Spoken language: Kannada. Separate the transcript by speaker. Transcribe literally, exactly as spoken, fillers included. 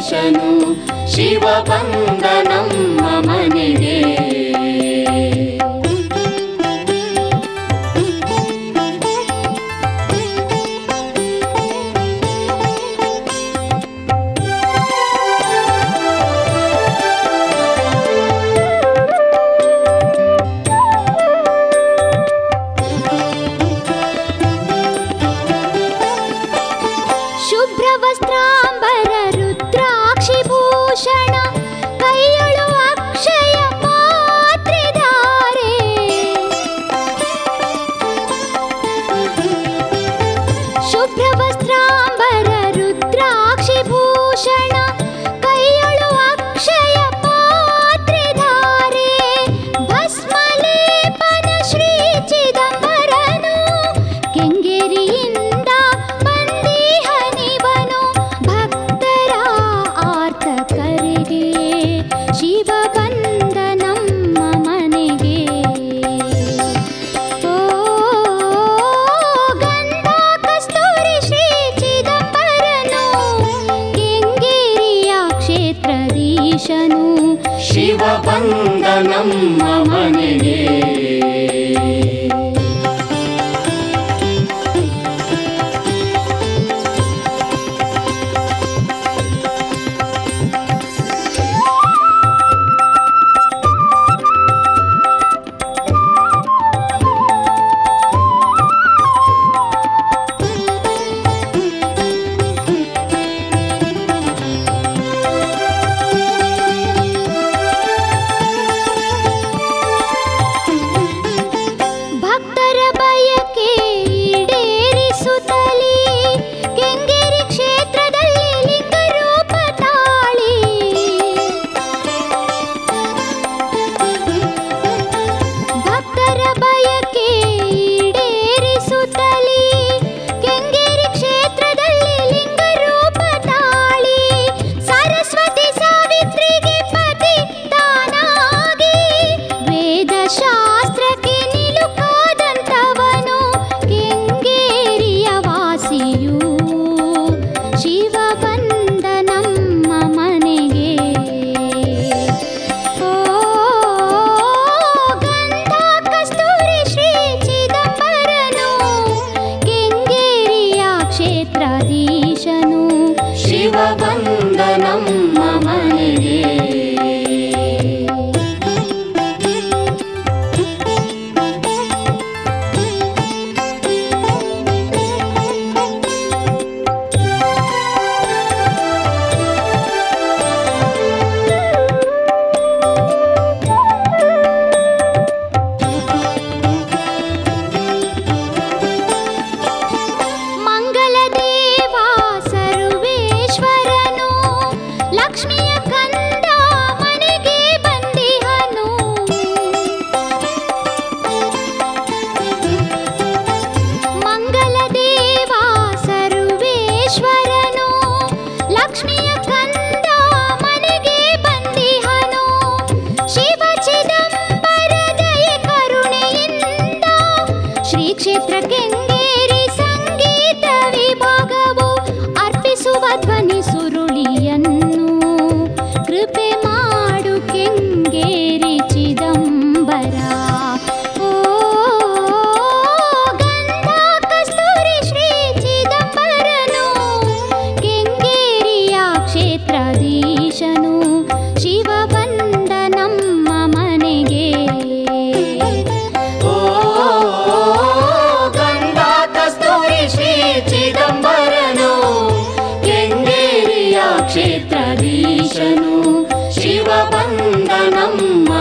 Speaker 1: ಕ್ಷೇತ್ರಾಧೀಶನು ಶಿವಬಂಧನಂ ಮಮನಿಗೆ.
Speaker 2: ಶುಭ್ರವಸ್ತ್ರಾಂಬರ ರುದ್ರಾಕ್ಷಿಭೂಷಣ ಕೈಯೊಳು ಅಕ್ಷಯ ಪಾತ್ರೆಧಾರೆ. ಶುಭ್ರವಸ್ತ್ರಾಂಬರ ರುದ್ರಾಕ್ಷಿಭೂಷಣ ಕೈಯೊಳು ಅಕ್ಷಯ ಪಾತ್ರೆಧಾರೆ. ಭಸ್ಮಲೇಪನ ಶ್ರೀ ಚಿದಂಬರನು ಕೆಂಗೇರಿಯಿಂದ ಬಂದಿಹನಿವನು ಭಕ್ತರ ಆರ್ತಕರಿಗೆ ಶಿವಬಂಧನಂ ಮಮನಿಗೆ. ಓ ಗಂಧ ಕಸ್ತೂರಿ ಶ್ರೀ ಚಿದಂಬರನು ಕೆಂಗೇರಿಯ ಕ್ಷೇತ್ರಾಧೀಶನು
Speaker 1: ಶಿವಬಂಧನಂ ಮಮನಿಗೆ.
Speaker 2: ಭಕ್ತರ ಬಯಕೆ ಈಡೇರಿಸುತ್ತಲೇ ಕೆಂಗೇರಿ ಕ್ಷೇತ್ರದಲ್ಲಿ ಲಿಂಗರೂಪ ತಾಳಿ. ಭಕ್ತರ ಬಯಕೆ ಈಡೇರಿಸುತ್ತಲೇ ಕೆಂಗೇರಿ ಕ್ಷೇತ್ರದಲ್ಲಿ ಲಿಂಗರೂಪ ತಾಳಿ. ಸರಸ್ವತಿ ಸಾವಿತ್ರಿಗೆ ಪತಿ ತಾನಾಗಿ ವೇದಶಾಸ್ತ್ರಕ್ಕೆ ನಿಲುಕಾದಂತವನು ಕೆಂಗೇರಿಯ ವಾಸಿಯು ಶಿವಬಂಧನಂ ಮಮನಿಗೆ. ಓ ಗಂಧ ಕಸ್ತೂರಿ ಶ್ರೀ ಚಿದಂಬರನು ಕೆಂಗೇರಿಯ ಕ್ಷೇತ್ರಾಧೀಶನು
Speaker 1: ಶಿವಬಂಧನಂ ಮಮನಿಗೆ.
Speaker 2: ಮಂಗಲದೇವ ಸರ್ವೇಶ್ವರನು ಲಕ್ಷ್ಮಿಯ ಕಂದ ಮನೆಗೆ ಬಂದಿಹನು. ಮಂಗಲದೇವ ಸರ್ವೇಶ್ವರನು ಲಕ್ಷ್ಮಿಯ ಕಂದ ಮನೆಗೆ ಬಂದಿಹನು. ಶಿವ ಚಿದಂಬರ ದಯೆ ಕರುಣೆಯಿಂದ ಶ್ರೀ ಕ್ಷೇತ್ರ ಕೆಂಗೇರಿ ಸಂಗೀತ ವಿಭಾಗವು ಅರ್ಪಿಸುವ ಧ್ವನಿ ಸುರುಳಿಯನ್ನು ಕೃಪೆ ಮಾಡು ಕೆಂಗೇರಿ ಚಿದಂಬರ. ಓ ಗಂಧ ಕಸ್ತೂರಿ ಶ್ರೀ ಚಿದಂಬರನು ಕೆಂಗೇರಿಯ ಕ್ಷೇತ್ರಾಧೀಶನು ಶಿವಬಂಧನಂ ಮಮನಿಗೆ.
Speaker 1: ಓ ಗಂಧ ಕಸ್ತೂರಿ ಶ್ರೀ ಚಿದಂಬರನು ಕೆಂಗೇರಿಯ ಕ್ಷೇತ್ರಾಧೀಶನು ಶಿವಬಂಧನಂ